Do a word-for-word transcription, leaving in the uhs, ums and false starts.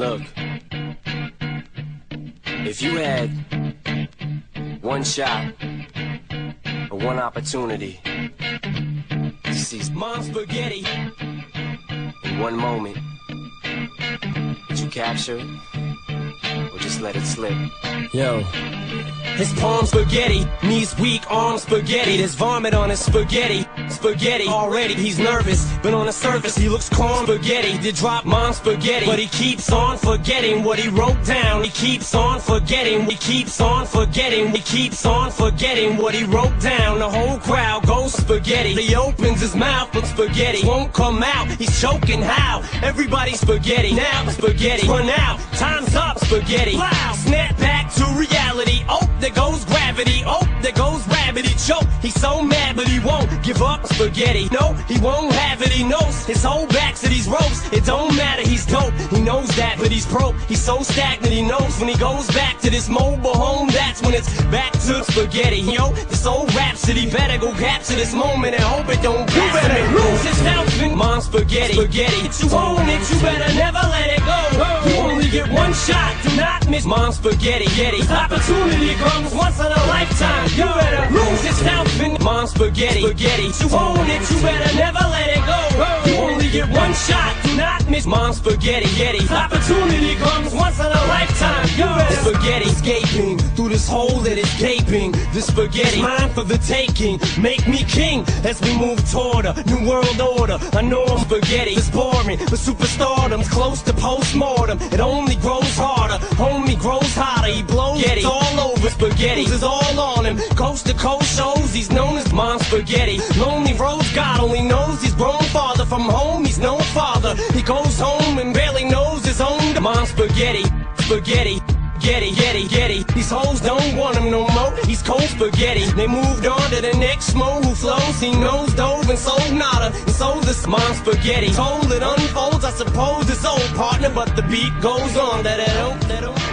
Look, if you had one shot or one opportunity to see Mom's spaghetti in one moment, would you capture it or just let it slip? Yo. His palm spaghetti, knees weak, arms spaghetti. There's vomit on his spaghetti, spaghetti. Already he's nervous, but on the surface he looks calm. Spaghetti did drop Mom's spaghetti, but he keeps on forgetting what he wrote down. He keeps on forgetting, he keeps on forgetting, he keeps on forgetting what he wrote down. The whole crowd goes spaghetti. He opens his mouth, but spaghetti won't come out. He's choking how? Everybody's spaghetti now. Spaghetti run out, time's up. Spaghetti, wow. Snap back to reality. Oh, there goes gravity. Oh, there goes rabbit. He choke. He's so mad, but he won't give up. Spaghetti, no, he won't have it. He knows his whole back to these ropes. It don't matter, he's dope. He knows that, but he's broke. He's so stagnant. He knows when he goes back to this mobile home, that's when it's back to spaghetti. Yo, this old rhapsody better go capture this moment and hope it don't pass. You better lose his health in Mom's spaghetti. Spaghetti, you own it, you better never let it go. You only get one shot, do not miss Mom's spaghetti. This opportunity comes once in a lifetime. You better lose yourself in Mom's spaghetti. Spaghetti, you own it, you better never let it go. You only get one shot, do not miss Mom's spaghetti. This opportunity comes once in a lifetime. You better spaghetti escaping through this hole that is gaping. This spaghetti mine for the taking. Make me king as we move toward a new world order. I know I'm spaghetti is boring, but superstardom's close to postmortem. It only grows harder, homie grows hotter. He blows it's all over. Spaghetti is all on him. Coast to coast shows, he's known as Mom's spaghetti. Lonely roads, God only knows he's grown farther from home. He's no father. He goes home and barely knows his own. Mom's spaghetti, spaghetti. Getty, getty, getty. These hoes don't want him no more. He's cold spaghetti. They moved on to the next mo who flows. He knows dove and sold nada. And sold this Mom's spaghetti. Told it unfolds, I suppose, his old partner. But the beat goes on. That it don't, that don't.